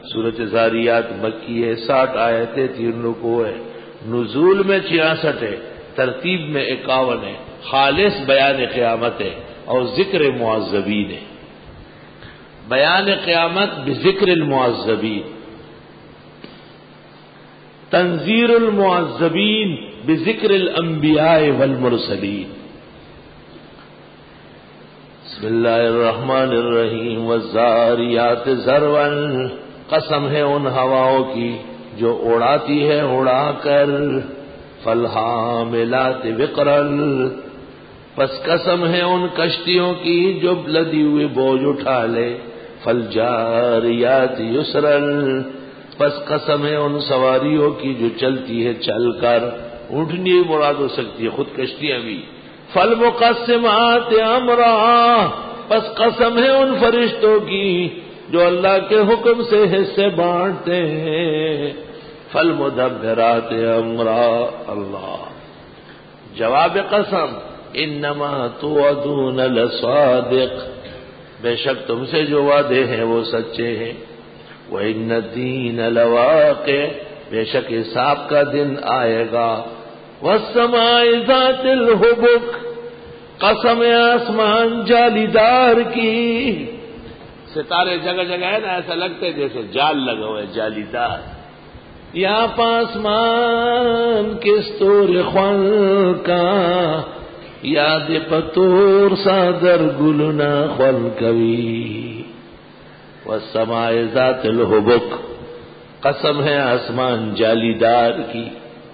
سورۃ زاریات مکی ہے، 60 آیتیں، 3 رکوع ہے، نزول میں 66 ہے، ترتیب میں 51 ہے، خالص بیان قیامت ہے اور ذکر معذبین ہے۔ بیان قیامت بذکر المعذبین، تنذیر المعذبین بذکر الانبیاء والمرسلین۔ بسم اللہ الرحمن الرحیم والذاریات ذروا، قسم ہے ان ہواؤں کی جو اڑاتی ہے اڑا کر، فالحاملات وقرا، پس قسم ہے ان کشتیوں کی جو لدی ہوئی بوجھ اٹھا لے، فالجاریات یسرا، پس قسم ہے ان سواریوں کی جو چلتی ہے چل کر، اونٹنی مراد ہو سکتی ہے، خود کشتیاں بھی۔ فالمقسمات امرا، پس قسم ہے ان فرشتوں کی جو اللہ کے حکم سے حصے بانٹتے ہیں، فالمدبرات امرا۔ اللہ جواب قسم، انما توعدون لصادق، بے شک تم سے جو وعدے ہیں وہ سچے ہیں، وَإِنَّ الدِّينَ لَوَاقِعٌ، بے شک حساب کا دن آئے گا، وَالسَّمَاءِ ذَاتِ الْحُبُكِ، قسم آسمان جالیدار کی۔ ستارے جگہ جگہ ہے نا، ایسا لگتا ہے جیسے جال لگا ہوا ہے، جالیدار۔ یا پاسمان کس طور خوان کا، یاد پتور سادر گلنا خوان کوی، والسماء ذات الحبک، قسم ہے آسمان جالیدار کی۔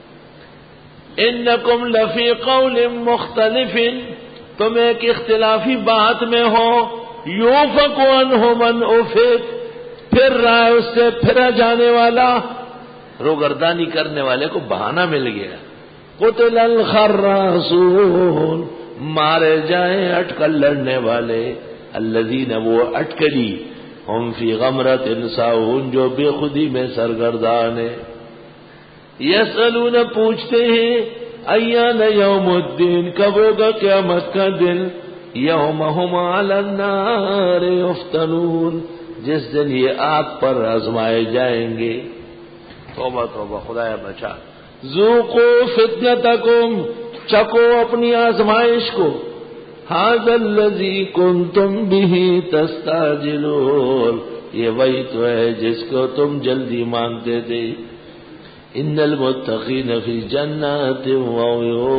انکم لفی قول مختلف، تم ایک اختلافی بات میں ہو، یوفک عنہ من افک، پھر رہا ہے اس سے پھرا جانے والا، روگردانی کرنے والے کو بہانہ مل گیا۔ قتل الخراصون، مارے جائیں اٹکل لڑنے والے، الذین وہ اٹکلی، ہم فی غمرۃ ساہون جو بے خودی میں سرگردان ہے۔ یسألون پوچھتے ہیں، ایان یوم الدین کب ہوگا قیامت کا دن، یوم ہم علی النار یفتنون، جس دن یہ آگ پر آزمائے جائیں گے۔ توبہ توبہ، خدایا بچا۔ ذوقوا فتنتکم، چکو اپنی آزمائش کو، ھذا الذی کنتم بہ تستعجلون، یہ وہی تو ہے جس کو تم جلدی مانگتے تھے۔ ان المتقین فی جنات وعیون،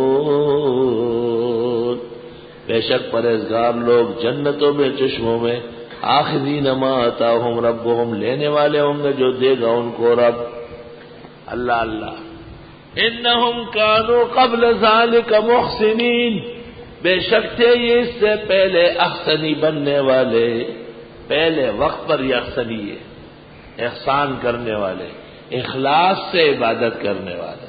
بے شک پرہیزگار لوگ جنتوں میں چشموں میں، آخذین ما آتاہم ربہم، لینے والے ہوں گے جو دے گا ان کو رب۔ اللہ اللہ، انہم کانوا قبل ذالک محسنین، بے شک تھے یہ اس سے پہلے احسنی بننے والے، پہلے وقت پر یہ احسنی ہے، احسان کرنے والے، اخلاص سے عبادت کرنے والے۔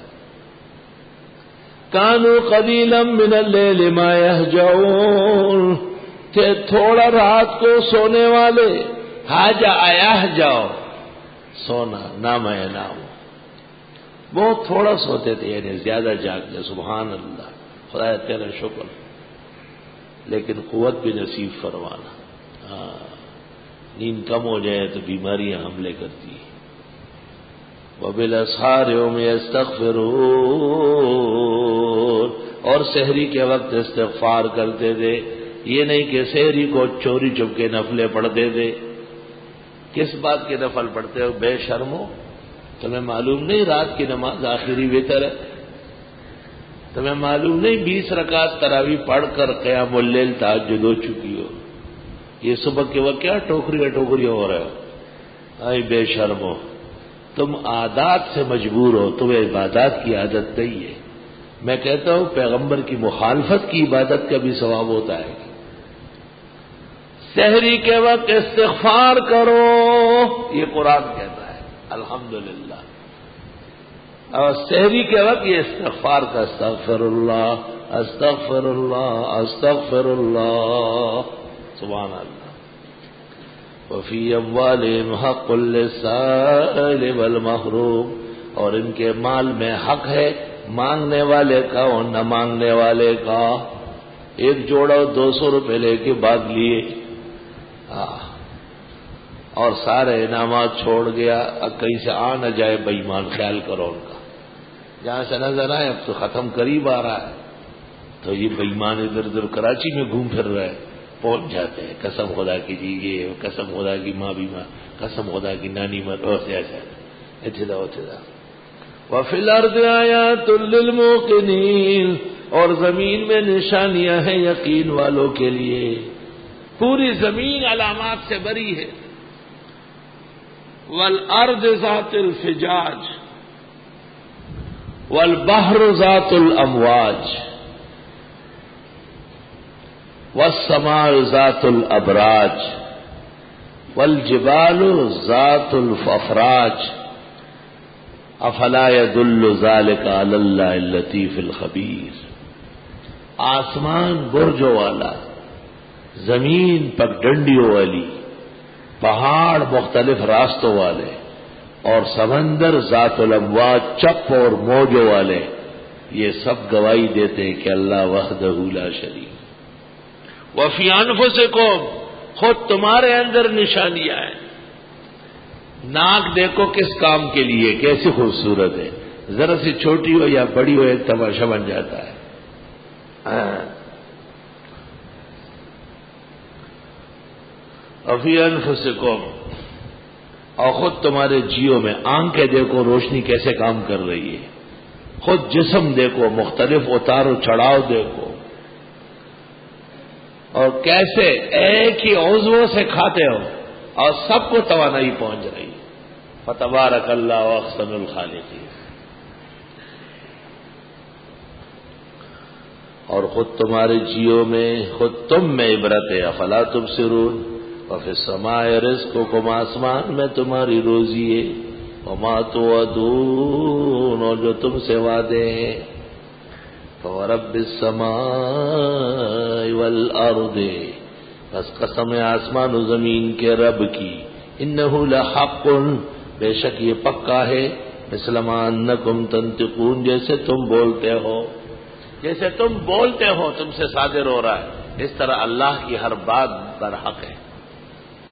کانوا قلیلا من اللیل ما یہجعون، تھے تھوڑا رات کو سونے والے، حاجہ یہجع، سونا، نام ہے نام، بہت تھوڑا سوتے تھے، یعنی زیادہ جاگتے۔ سبحان اللہ، خدا تیرا شکر، لیکن قوت بھی نصیب فرمانا۔ نیند کم ہو جائے تو بیماریاں حملے کرتی ہیں۔ وبالاسحار هم یستغفرون، اور سحری کے وقت استغفار کرتے تھے، یہ نہیں کہ سحری کو چوری چپ کے نفلیں پڑھتے تھے۔ کس بات کے نفل پڑھتے ہو بے شرمو؟ تمہیں معلوم نہیں رات کی نماز آخری وتر ہے؟ تمہیں معلوم نہیں 20 رکعت تراویح پڑھ کر قیام اللیل تہجد ہو چکی ہو؟ یہ صبح کے وقت کیا ٹوکری ہو رہے ہو؟ اے بے شرمو، تم عادات سے مجبور ہو، تمہیں عبادات کی عادت نہیں ہے۔ میں کہتا ہوں پیغمبر کی مخالفت کی عبادت کا بھی ثواب ہوتا ہے۔ سحری کے وقت استغفار کرو، یہ قرآن کہتا ہے، الحمدللہ۔ اور سحری کے وقت یہ استغفار کا، استغفر اللہ استغفر اللہ استغفر اللہ، سبحان اللہ۔ وفی اموالہم حق للسائل والمحروم، اور ان کے مال میں حق ہے مانگنے والے کا اور نہ مانگنے والے کا۔ ایک جوڑا 200 روپے لے کے بعد لیے، اور سارے انعامات چھوڑ گیا، اب کہیں سے آ نہ جائے بے ایمان، خیال کرو ان کا، جہاں سے نظر آئے اب تو ختم قریب آ رہا ہے، تو یہ بے ایمان ادھر ادھر کراچی میں گھوم پھر رہے، پہنچ جاتے ہیں قسم خدا کی جی یہ، قسم خدا کی ماں بھی ماں، قسم خدا کی نانی مت، ایسا اتدا اتدا۔ وفی الارض آیات للموقنین، اور زمین میں نشانیاں ہیں یقین والوں کے لیے، پوری زمین علامات سے بری ہے۔ والارض ذات الفجاج والبحر ذات الامواج والسماء ذات الابراج والجبال ذات الافراج افلا يدل ذلك على الله اللطيف الخبير۔ آسمان برجوں والا، زمین پگڈنڈیوں والی، پہاڑ مختلف راستوں والے، اور سمندر ذات الامواج چپ اور موجوں والے، یہ سب گواہی دیتے کہ اللہ وحدہ لا شریک۔ وفی انفسکم، خود تمہارے اندر نشانیاں ہیں۔ ناک دیکھو کس کام کے لیے، کیسی خوبصورت ہے، ذرا سی چھوٹی ہو یا بڑی ہو ایک تماشا بن جاتا ہے۔ وفی انفسکم، اور خود تمہارے جیوں میں، آنکھیں دیکھو روشنی کیسے کام کر رہی ہے، خود جسم دیکھو، مختلف اتار و چڑھاؤ دیکھو، اور کیسے ایک ہی عضو سے کھاتے ہو اور سب کو توانائی پہنچ رہی ہے۔ فتبارک اللہ احسن الخالقین۔ اور خود تمہارے جیوں میں، خود تم میں عبرت ہے، افلا تبصرون۔ وفی السماء رزقکم، آسمان میں تمہاری روزی ہے، وما توعدون، اور جو تم سے وعدے ہیں۔ فورب السماء والارض، بس قسم ہے آسمان و زمین کے رب کی، انہ لحق، بے شک یہ پکا ہے، مثل ما انکم تنطقون، جیسے تم بولتے ہو، جیسے تم بولتے ہو تم سے صادر ہو رہا ہے، اس طرح اللہ کی ہر بات برحق ہے۔